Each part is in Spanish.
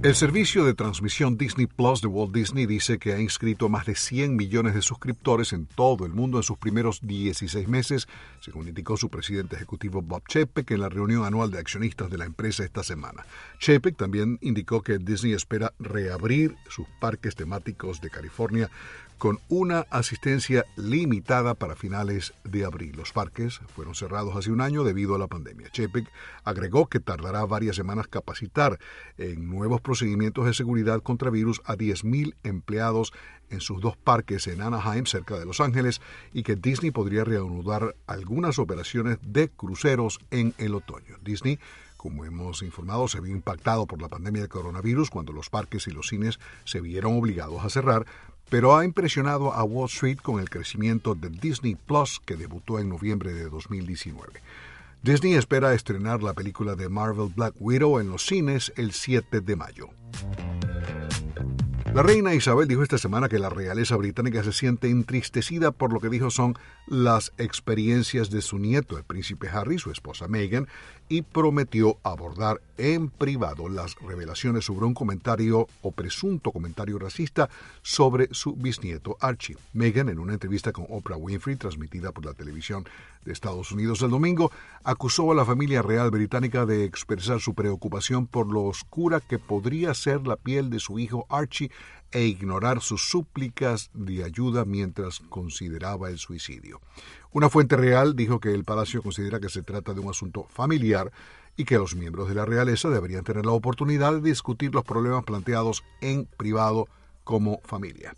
El servicio de transmisión Disney Plus de Walt Disney dice que ha inscrito más de 100 millones de suscriptores en todo el mundo en sus primeros 16 meses, según indicó su presidente ejecutivo Bob Chapek en la reunión anual de accionistas de la empresa esta semana. Chapek también indicó que Disney espera reabrir sus parques temáticos de California con una asistencia limitada para finales de abril. Los parques fueron cerrados hace un año debido a la pandemia. Chapek agregó que tardará varias semanas capacitar en nuevos procedimientos de seguridad contra virus a 10,000 empleados en sus dos parques en Anaheim, cerca de Los Ángeles, y que Disney podría reanudar algunas operaciones de cruceros en el otoño. Disney, como hemos informado, se vio impactado por la pandemia de coronavirus cuando los parques y los cines se vieron obligados a cerrar, pero ha impresionado a Wall Street con el crecimiento de Disney Plus, que debutó en noviembre de 2019. Disney espera estrenar la película de Marvel Black Widow en los cines el 7 de mayo. La reina Isabel dijo esta semana que la realeza británica se siente entristecida por lo que dijo son las experiencias de su nieto, el príncipe Harry, su esposa Meghan, y prometió abordar en privado las revelaciones sobre un comentario o presunto comentario racista sobre su bisnieto Archie. Meghan, en una entrevista con Oprah Winfrey, transmitida por la televisión de Estados Unidos el domingo, acusó a la familia real británica de expresar su preocupación por lo oscura que podría ser la piel de su hijo Archie e ignorar sus súplicas de ayuda mientras consideraba el suicidio. Una fuente real dijo que el palacio considera que se trata de un asunto familiar y que los miembros de la realeza deberían tener la oportunidad de discutir los problemas planteados en privado como familia.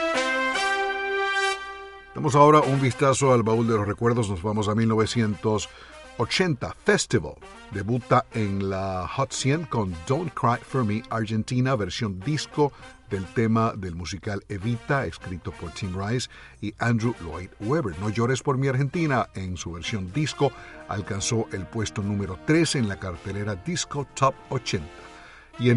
Damos ahora un vistazo al baúl de los recuerdos. Nos vamos a 1980. Festival debuta en la Hot 100 con Don't Cry for Me, Argentina, versión disco del tema del musical Evita, escrito por Tim Rice y Andrew Lloyd Webber. No llores por mi Argentina, en su versión disco, alcanzó el puesto número 3 en la cartelera Disco Top 80. Y en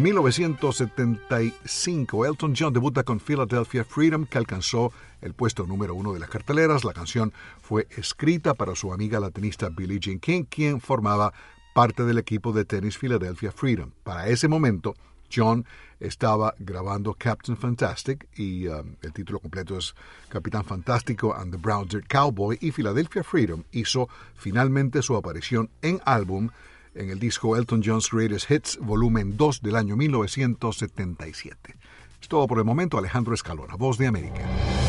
1975, Elton John debuta con Philadelphia Freedom, que alcanzó el puesto número 1 de las carteleras. La canción fue escrita para su amiga la tenista Billie Jean King, quien formaba parte del equipo de tenis Philadelphia Freedom. Para ese momento, John estaba grabando Captain Fantastic y el título completo es Capitán Fantástico and the Brown Dirt Cowboy, y Philadelphia Freedom hizo finalmente su aparición en álbum en el disco Elton John's Greatest Hits, volumen 2 del año 1977. Es todo por el momento. Alejandro Escalona, Voz de América.